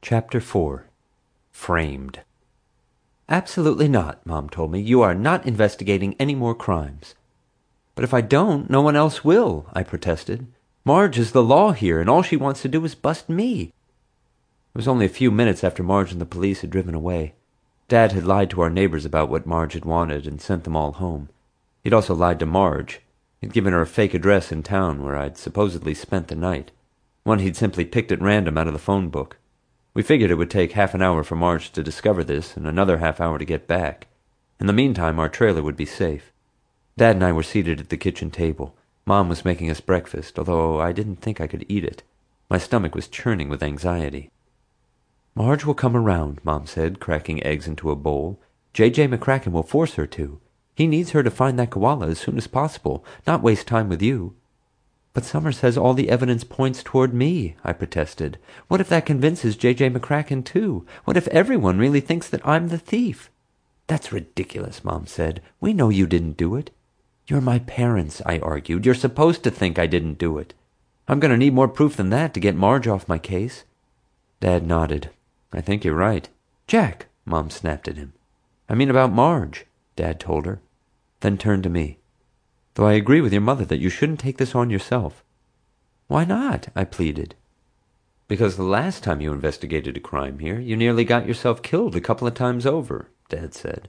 Chapter 4. Framed. "Absolutely not," Mom told me. "You are not investigating any more crimes." "But if I don't, no one else will," I protested. "Marge is the law here, and all she wants to do is bust me." It was only a few minutes after Marge and the police had driven away. Dad had lied to our neighbors about what Marge had wanted and sent them all home. He'd also lied to Marge. He'd given her a fake address in town where I'd supposedly spent the night, one he'd simply picked at random out of the phone book. We figured it would take half an hour for Marge to discover this and another half hour to get back. In the meantime, our trailer would be safe. Dad and I were seated at the kitchen table. Mom was making us breakfast, although I didn't think I could eat it. My stomach was churning with anxiety. "Marge will come around," Mom said, cracking eggs into a bowl. "J.J. McCracken will force her to. He needs her to find that koala as soon as possible, not waste time with you." "But Summer says all the evidence points toward me," I protested. "What if that convinces J.J. McCracken too? What if everyone really thinks that I'm the thief?" "That's ridiculous," Mom said. "We know you didn't do it." "You're my parents," I argued. "You're supposed to think I didn't do it. I'm going to need more proof than that to get Marge off my case." Dad nodded. "I think you're right." "Jack!" Mom snapped at him. "I mean about Marge," Dad told her, then turned to me. "Though I agree with your mother that you shouldn't take this on yourself." "Why not?" I pleaded. "Because the last time you investigated a crime here, you nearly got yourself killed a couple of times over," Dad said.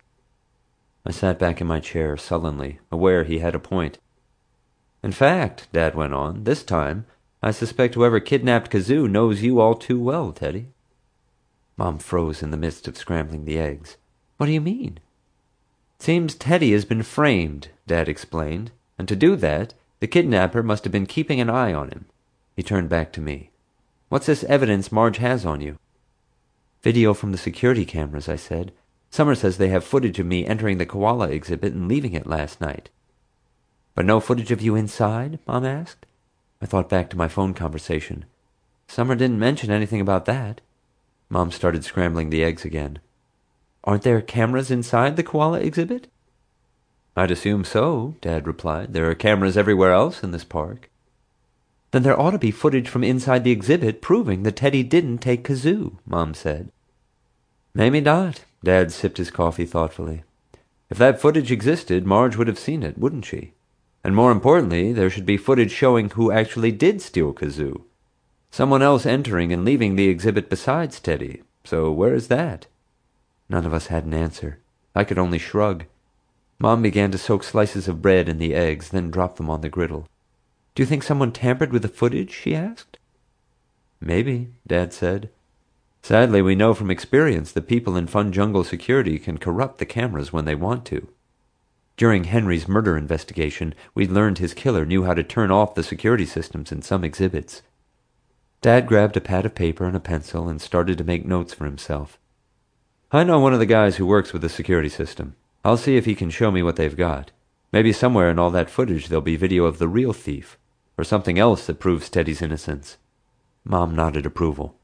I sat back in my chair sullenly, aware he had a point. "In fact," Dad went on, "this time, I suspect whoever kidnapped Kazoo knows you all too well, Teddy." Mom froze in the midst of scrambling the eggs. "What do you mean?" "Seems Teddy has been framed," Dad explained, "and to do that, the kidnapper must have been keeping an eye on him." He turned back to me. "What's this evidence Marge has on you?" "Video from the security cameras," I said. "Summer says they have footage of me entering the koala exhibit and leaving it last night." "But no footage of you inside?" Mom asked. I thought back to my phone conversation. "Summer didn't mention anything about that." Mom started scrambling the eggs again. "Aren't there cameras inside the koala exhibit?" "I'd assume so," Dad replied. "There are cameras everywhere else in this park." "Then there ought to be footage from inside the exhibit proving that Teddy didn't take Kazoo," Mom said. "Maybe not." Dad sipped his coffee thoughtfully. "If that footage existed, Marge would have seen it, wouldn't she? And more importantly, there should be footage showing who actually did steal Kazoo. Someone else entering and leaving the exhibit besides Teddy. So where is that?" None of us had an answer. I could only shrug. Mom began to soak slices of bread in the eggs, then drop them on the griddle. "Do you think someone tampered with the footage?" she asked. "Maybe," Dad said. "Sadly, we know from experience that people in Fun Jungle security can corrupt the cameras when they want to. During Henry's murder investigation, we learned his killer knew how to turn off the security systems in some exhibits." Dad grabbed a pad of paper and a pencil and started to make notes for himself. "I know one of the guys who works with the security system. I'll see if he can show me what they've got. Maybe somewhere in all that footage there'll be video of the real thief, or something else that proves Teddy's innocence." Mom nodded approval.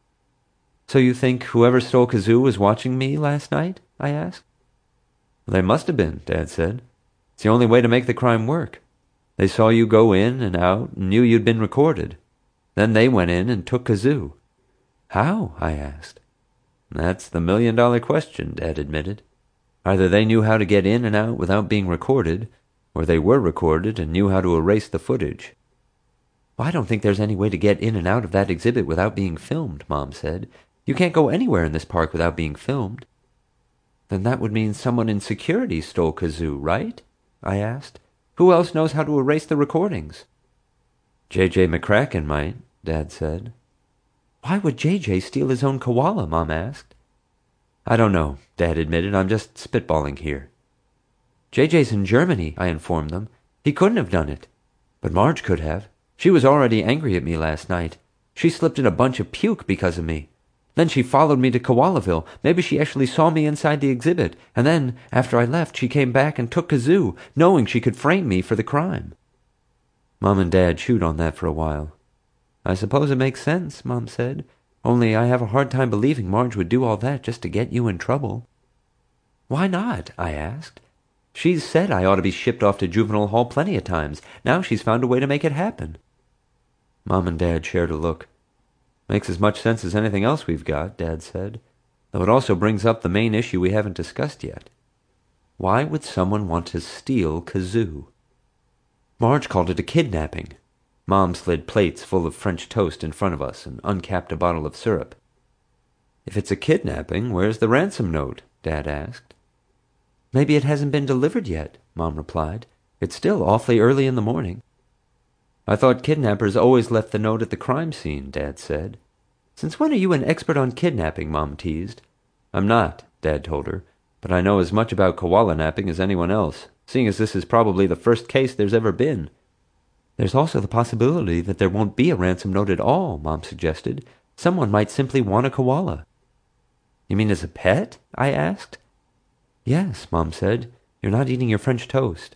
"So you think whoever stole Kazoo was watching me last night?" I asked. "They must have been," Dad said. "It's the only way to make the crime work. They saw you go in and out and knew you'd been recorded. Then they went in and took Kazoo." "How?" I asked. "That's the million-dollar question," Dad admitted. "Either they knew how to get in and out without being recorded, or they were recorded and knew how to erase the footage." "Well, I don't think there's any way to get in and out of that exhibit without being filmed," Mom said. "You can't go anywhere in this park without being filmed." "Then that would mean someone in security stole Kazoo, right?" I asked. "Who else knows how to erase the recordings?" "J.J. McCracken might," Dad said. "Why would J.J. steal his own koala?" Mom asked. "I don't know," Dad admitted. "I'm just spitballing here." "J.J.'s in Germany," I informed them. "He couldn't have done it. But Marge could have. She was already angry at me last night. She slipped in a bunch of puke because of me. Then she followed me to Koalaville. Maybe she actually saw me inside the exhibit. And then, after I left, she came back and took Kazoo, knowing she could frame me for the crime." Mom and Dad chewed on that for a while. "I suppose it makes sense," Mom said. "Only I have a hard time believing Marge would do all that just to get you in trouble." "Why not?" I asked. "She's said I ought to be shipped off to juvenile hall plenty of times. Now she's found a way to make it happen." Mom and Dad shared a look. Makes as much sense as anything else we've got, Dad said, though it also brings up the main issue we haven't discussed yet. Why would someone want to steal Kazoo? Marge called it a kidnapping. Mom slid plates full of French toast in front of us and uncapped a bottle of syrup. If it's a kidnapping, where's the ransom note? Dad asked. Maybe it hasn't been delivered yet, Mom replied. It's still awfully early in the morning. I thought kidnappers always left the note at the crime scene, Dad said. Since when are you an expert on kidnapping? Mom teased. I'm not, Dad told her, but I know as much about koala napping as anyone else, seeing as this is probably the first case there's ever been. There's also the possibility that there won't be a ransom note at all, Mom suggested. Someone might simply want a koala. You mean as a pet? I asked. Yes, Mom said. You're not eating your French toast.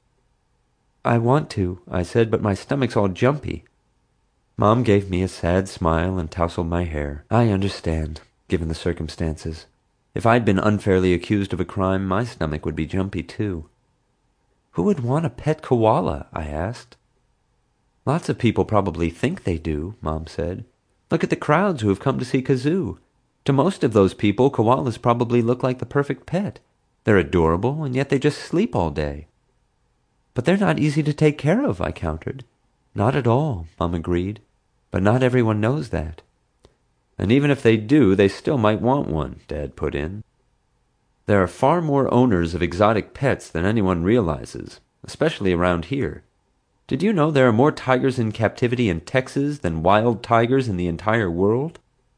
I want to, I said, but my stomach's all jumpy. Mom gave me a sad smile and tousled my hair. I understand, given the circumstances. If I'd been unfairly accused of a crime, my stomach would be jumpy too. Who would want a pet koala? I asked. Lots of people probably think they do, Mom said. Look at the crowds who have come to see Kazoo. To most of those people, koalas probably look like the perfect pet. They're adorable, and yet they just sleep all day. But they're not easy to take care of, I countered. Not at all, Mom agreed. But not everyone knows that. And even if they do, they still might want one, Dad put in. There are far more owners of exotic pets than anyone realizes, especially around here. Did you know there are more tigers in captivity in Texas than wild tigers in the entire world?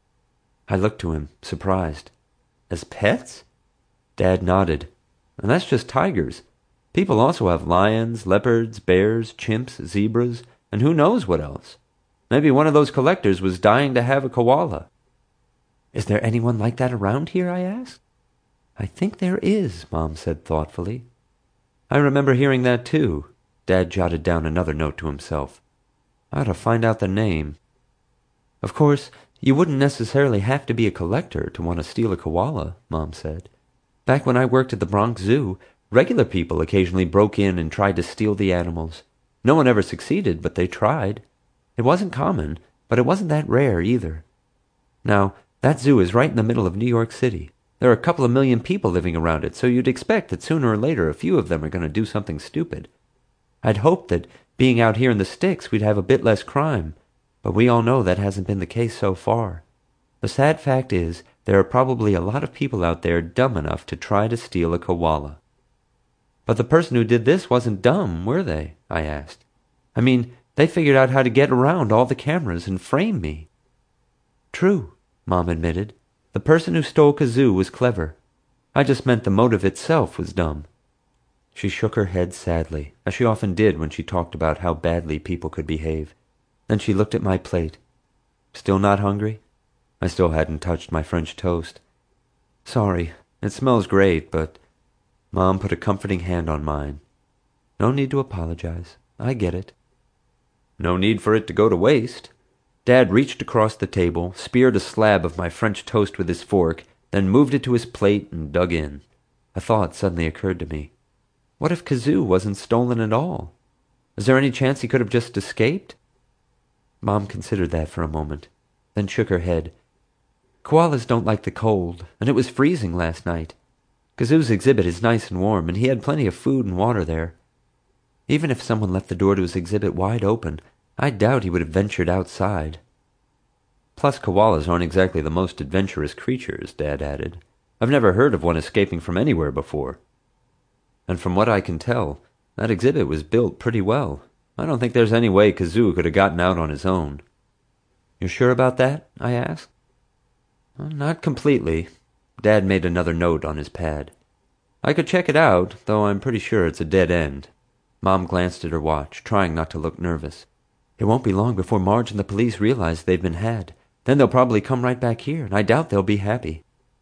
I looked to him, surprised. As pets? Dad nodded. And that's just tigers. People also have lions, leopards, bears, chimps, zebras, and who knows what else. Maybe one of those collectors was dying to have a koala. Is there anyone like that around here? I asked. I think there is, Mom said thoughtfully. I remember hearing that too. Dad jotted down another note to himself. I ought to find out the name. Of course, you wouldn't necessarily have to be a collector to want to steal a koala, Mom said. Back when I worked at the Bronx Zoo, regular people occasionally broke in and tried to steal the animals. No one ever succeeded, but they tried. It wasn't common, but it wasn't that rare either. Now, that zoo is right in the middle of New York City. There are a couple of million people living around it, so you'd expect that sooner or later a few of them are going to do something stupid. I'd hoped that, being out here in the sticks, we'd have a bit less crime, but we all know that hasn't been the case so far. The sad fact is, there are probably a lot of people out there dumb enough to try to steal a koala. But the person who did this wasn't dumb, were they? I asked. I mean, they figured out how to get around all the cameras and frame me. True, Mom admitted. The person who stole Kazoo was clever. I just meant the motive itself was dumb. She shook her head sadly, as she often did when she talked about how badly people could behave. Then she looked at my plate. Still not hungry? I still hadn't touched my French toast. Sorry, it smells great, but... Mom put a comforting hand on mine. No need to apologize. I get it. No need for it to go to waste. Dad reached across the table, speared a slab of my French toast with his fork, then moved it to his plate and dug in. A thought suddenly occurred to me. What if Kazoo wasn't stolen at all? Is there any chance he could have just escaped? Mom considered that for a moment, then shook her head. Koalas don't like the cold, and it was freezing last night. Kazoo's exhibit is nice and warm, and he had plenty of food and water there. Even if someone left the door to his exhibit wide open, I doubt he would have ventured outside. Plus, koalas aren't exactly the most adventurous creatures, Dad added. I've never heard of one escaping from anywhere before. And from what I can tell, that exhibit was built pretty well. I don't think there's any way Kazoo could have gotten out on his own. You sure about that? I asked. Well, not completely. Dad made another note on his pad. I could check it out, though I'm pretty sure it's a dead end. Mom glanced at her watch, trying not to look nervous. It won't be long before Marge and the police realize they've been had. Then they'll probably come right back here, and I doubt they'll be happy.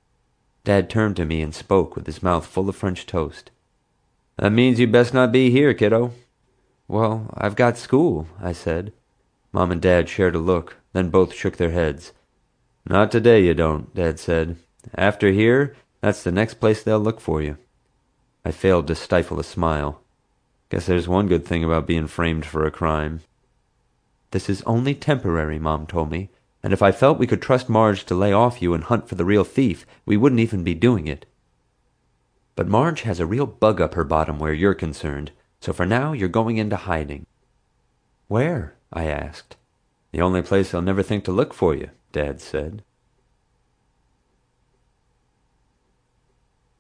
Dad turned to me and spoke with his mouth full of French toast. That means you best not be here, kiddo. Well, I've got school, I said. Mom and Dad shared a look, then both shook their heads. Not today you don't, Dad said. After here, that's the next place they'll look for you. I failed to stifle a smile. Guess there's one good thing about being framed for a crime. This is only temporary, Mom told me. And if I felt we could trust Marge to lay off you and hunt for the real thief, we wouldn't even be doing it. But Marge has a real bug up her bottom where you're concerned, so for now you're going into hiding." "Where?" I asked. "The only place they'll never think to look for you," Dad said.